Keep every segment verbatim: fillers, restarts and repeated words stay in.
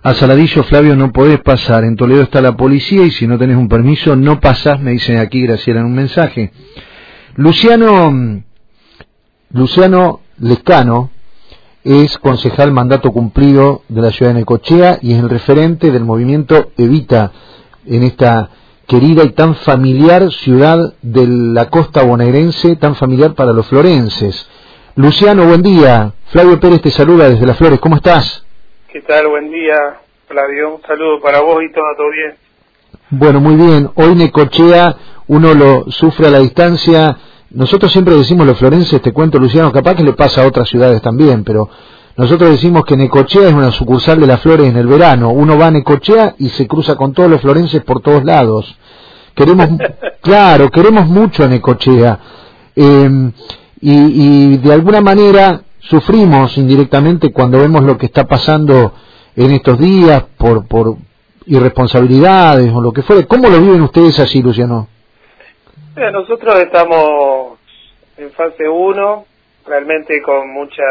A Saladillo, Flavio, no podés pasar. En Toledo está la policía y si no tenés un permiso, no pasás, me dicen aquí, Graciela, en un mensaje. Luciano, Luciano Lescano es concejal mandato cumplido de la ciudad de Necochea y es el referente del movimiento Evita en esta querida y tan familiar ciudad de la costa bonaerense, tan familiar para los florenses. Luciano, buen día. Flavio Pérez te saluda desde Las Flores. ¿Cómo estás? ¿Qué tal? Buen día, Flavio. Un saludo para vos y todo, todo bien. Bueno, muy bien. Hoy Necochea uno lo sufre a la distancia. Nosotros siempre decimos los florenses, te cuento, Luciano, capaz que le pasa a otras ciudades también, pero nosotros decimos que Necochea es una sucursal de Las Flores en el verano. Uno va a Necochea y se cruza con todos los florenses por todos lados. Queremos, claro, queremos mucho a Necochea. Eh, y, y de alguna manera sufrimos indirectamente cuando vemos lo que está pasando en estos días por, por irresponsabilidades o lo que fuere. ¿Cómo lo viven ustedes así, Luciano? Eh, nosotros estamos en fase uno, realmente con mucha,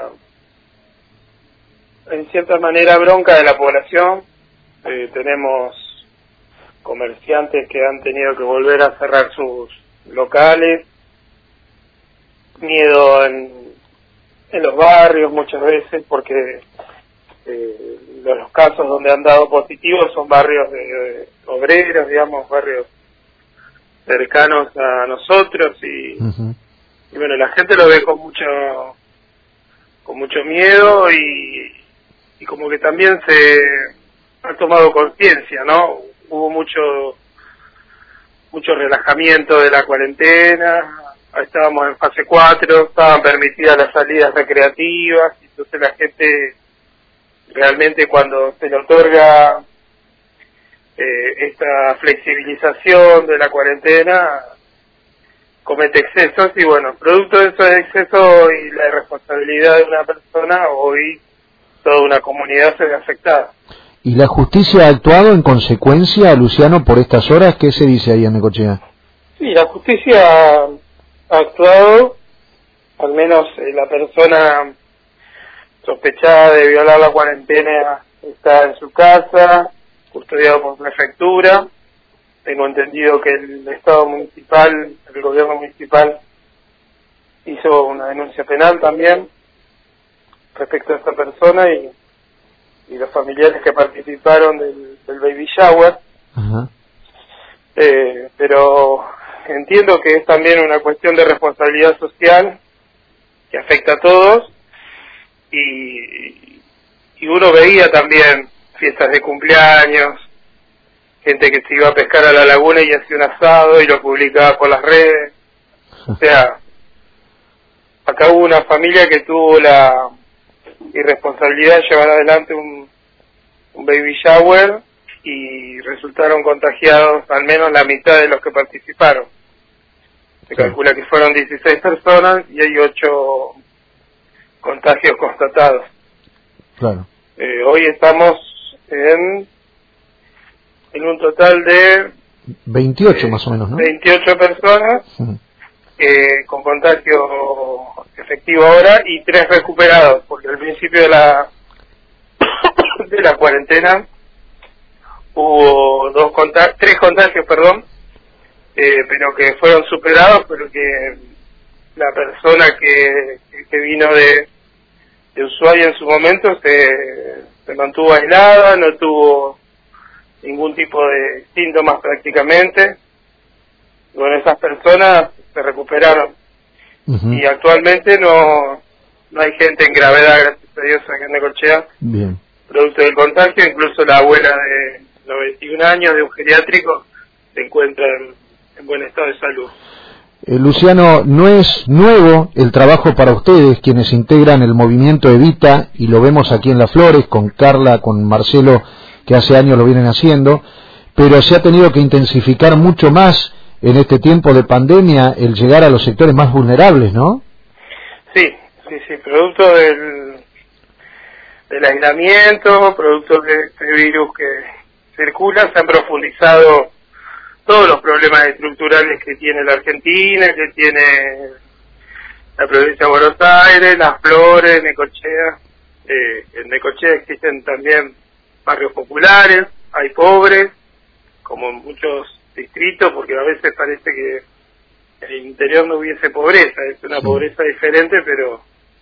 en cierta manera, bronca de la población. Eh, tenemos comerciantes que han tenido que volver a cerrar sus locales, miedo en en los barrios muchas veces, porque eh, los casos donde han dado positivos son barrios de, de obreros, digamos, barrios cercanos a nosotros y, uh-huh. y bueno, la gente lo ve con mucho con mucho miedo y, y como que también se ha tomado conciencia, ¿no? Hubo mucho mucho relajamiento de la cuarentena. Estábamos en fase cuatro, estaban permitidas las salidas recreativas, entonces la gente realmente cuando se le otorga eh, esta flexibilización de la cuarentena comete excesos y bueno, producto de esos excesos y la irresponsabilidad de una persona, hoy toda una comunidad se ve afectada. ¿Y la justicia ha actuado en consecuencia, Luciano, por estas horas? ¿Qué se dice ahí en Necochea? Sí, la justicia ha actuado, al menos eh, la persona sospechada de violar la cuarentena está en su casa, custodiado por prefectura. Tengo entendido que el Estado municipal, el gobierno municipal, hizo una denuncia penal también respecto a esta persona y, y los familiares que participaron del, del baby shower. Uh-huh. Eh, pero entiendo que es también una cuestión de responsabilidad social que afecta a todos y, y uno veía también fiestas de cumpleaños, gente que se iba a pescar a la laguna y hacía un asado y lo publicaba por las redes. O sea, acá hubo una familia que tuvo la irresponsabilidad de llevar adelante un, un baby shower y resultaron contagiados al menos la mitad de los que participaron. Se sí. calcula que fueron dieciséis personas y hay ocho contagios constatados. Claro. Eh, hoy estamos en, en un total de veintiocho eh, más o menos, ¿no? veintiocho personas sí. eh, con contagio efectivo ahora y tres recuperados, porque al principio de la de la cuarentena hubo dos contag- tres contagios, perdón, eh, pero que fueron superados, pero que la persona que, que vino de, de Ushuaia en su momento se, se mantuvo aislada, no tuvo ningún tipo de síntomas prácticamente. Bueno, esas personas se recuperaron. Uh-huh. Y actualmente no no hay gente en gravedad, gracias a Dios, acá en Necochea. Bien. Producto del contagio, incluso la abuela de noventa y un años de un geriátrico se encuentra en, en buen estado de salud. Eh, Luciano, no es nuevo el trabajo para ustedes, quienes integran el movimiento Evita, y lo vemos aquí en Las Flores, con Carla, con Marcelo, que hace años lo vienen haciendo, pero se ha tenido que intensificar mucho más en este tiempo de pandemia el llegar a los sectores más vulnerables, ¿no? Sí, sí, sí, producto del, del aislamiento, producto de este virus que circula, se han profundizado todos los problemas estructurales que tiene la Argentina, que tiene la provincia de Buenos Aires, Las Flores, Necochea. Eh, en Necochea existen también barrios populares, hay pobres, como en muchos distritos, porque a veces parece que en el interior no hubiese pobreza, es una sí. pobreza diferente, pero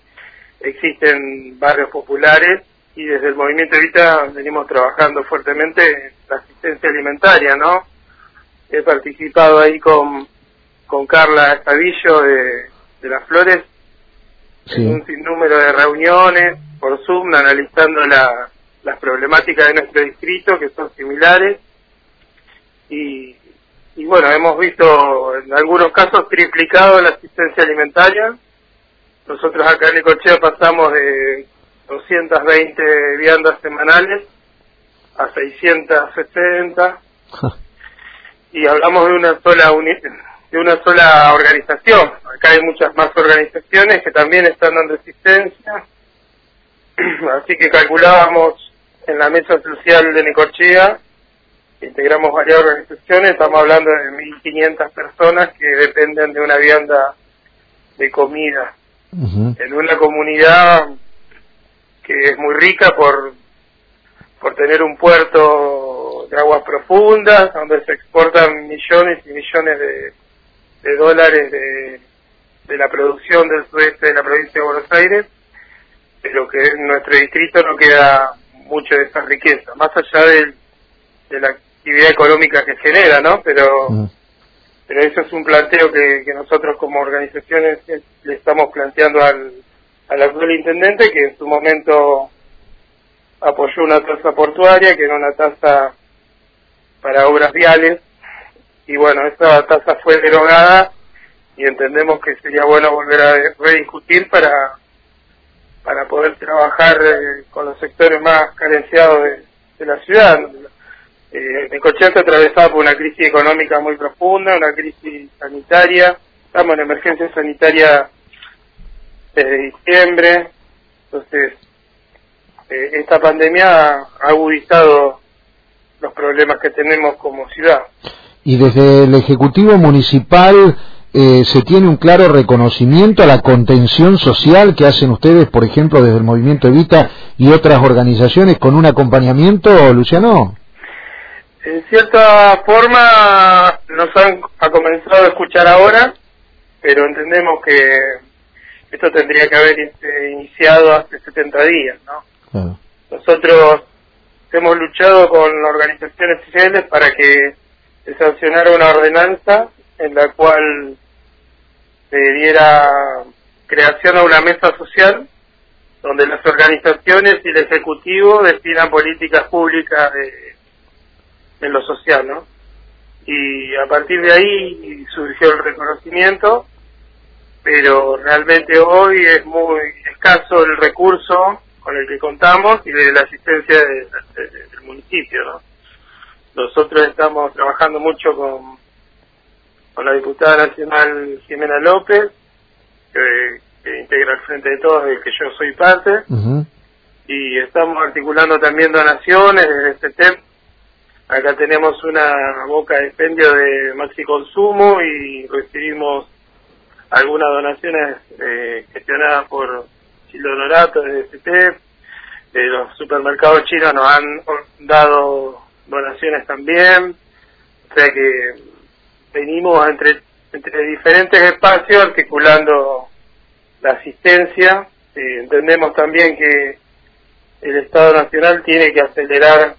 existen barrios populares y desde el Movimiento Evita venimos trabajando fuertemente en la asistencia alimentaria, ¿no? He participado ahí con, con Carla Estavillo de, de Las Flores sí. en un sinnúmero de reuniones por Zoom analizando la, las problemáticas de nuestro distrito que son similares y, y bueno, hemos visto en algunos casos triplicado la asistencia alimentaria. Nosotros acá en Necochea pasamos de doscientas veinte viandas semanales a seiscientas sesenta y hablamos de una sola uni- de una sola organización. Acá hay muchas más organizaciones que también están dando asistencia, así que calculábamos en la mesa social de Necochea, integramos varias organizaciones, estamos hablando de mil quinientas personas que dependen de una vianda de comida uh-huh. en una comunidad que es muy rica por por tener un puerto de aguas profundas donde se exportan millones y millones de, de dólares de, de la producción del sudeste de la provincia de Buenos Aires, pero que en nuestro distrito no queda mucho de esa riqueza, más allá de, de la actividad económica que genera, ¿no? Pero mm. pero eso es un planteo que, que nosotros como organizaciones le estamos planteando al, al actual intendente, que en su momento apoyó una tasa portuaria, que era una tasa para obras viales, y bueno, esa tasa fue derogada y entendemos que sería bueno volver a rediscutir para para poder trabajar eh, con los sectores más carenciados de, de la ciudad. Eh, Necochea está atravesada por una crisis económica muy profunda, una crisis sanitaria, estamos en emergencia sanitaria desde diciembre, entonces eh, esta pandemia ha agudizado los problemas que tenemos como ciudad. Y desde el Ejecutivo Municipal eh, se tiene un claro reconocimiento a la contención social que hacen ustedes, por ejemplo, desde el Movimiento Evita y otras organizaciones con un acompañamiento, Luciano. En cierta forma nos han ha comenzado a escuchar ahora, pero entendemos que esto tendría que haber este, iniciado hace setenta días, ¿no? Uh. Nosotros hemos luchado con organizaciones sociales para que se sancionara una ordenanza en la cual se diera creación a una mesa social donde las organizaciones y el Ejecutivo definan políticas públicas de, en lo social, ¿no? Y a partir de ahí surgió el reconocimiento, pero realmente hoy es muy escaso el recurso con el que contamos y de la asistencia de, de, de, del municipio, ¿no? Nosotros estamos trabajando mucho con, con la diputada nacional Jimena López, que, que integra el Frente de Todos, del que yo soy parte, uh-huh. y estamos articulando también donaciones desde este tema. Acá tenemos una boca de expendio de maxi consumo y recibimos algunas donaciones eh, gestionadas por Childo Honorato de D C T. Eh, los supermercados chinos nos han dado donaciones también, o sea que venimos entre entre diferentes espacios articulando la asistencia. Eh, entendemos también que el Estado Nacional tiene que acelerar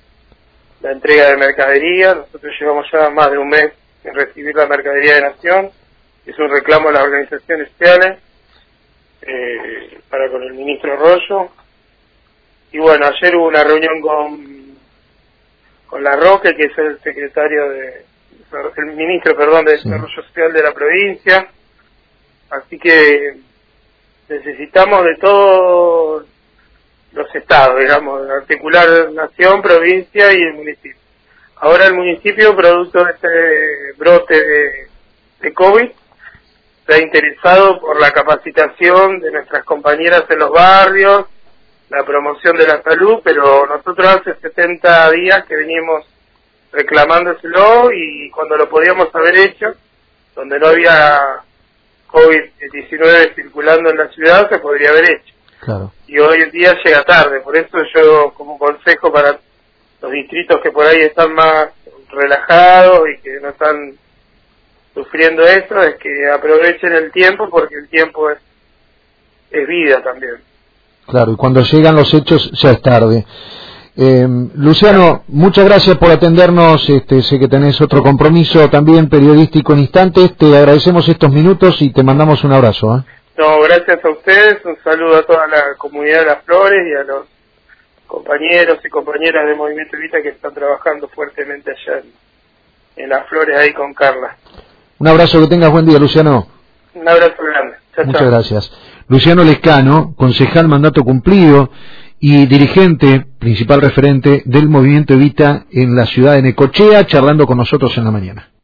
la entrega de mercadería. Nosotros llevamos ya más de un mes en recibir la mercadería de Nación, es un reclamo a las organizaciones sociales eh, para con el ministro Rollo. Y bueno, ayer hubo una reunión con con La Roque, que es el secretario de, el ministro, perdón, de Desarrollo sí. Social de la provincia, así que necesitamos de todos los estados, digamos, articular nación, provincia y el municipio. Ahora el municipio, producto de este brote de, de COVID, se ha interesado por la capacitación de nuestras compañeras en los barrios, la promoción de la salud, pero nosotros hace setenta días que venimos reclamándoselo y cuando lo podíamos haber hecho, donde no había COVID diecinueve circulando en la ciudad, se podría haber hecho. Claro. Y hoy en día llega tarde, por eso yo como consejo para los distritos que por ahí están más relajados y que no están sufriendo esto, es que aprovechen el tiempo, porque el tiempo es, es vida también. Claro, y cuando llegan los hechos ya es tarde. Eh, Luciano, muchas gracias por atendernos, este, sé que tenés otro compromiso también periodístico en instantes, te agradecemos estos minutos y te mandamos un abrazo. ¿eh? No, gracias a ustedes, un saludo a toda la comunidad de Las Flores y a los compañeros y compañeras de Movimiento Evita que están trabajando fuertemente allá en, en Las Flores ahí con Carla. Un abrazo, que tengas buen día, Luciano. Un abrazo grande. Chao, Muchas chao. gracias. Luciano Lescano, concejal mandato cumplido y dirigente, principal referente del Movimiento Evita en la ciudad de Necochea, charlando con nosotros en la mañana.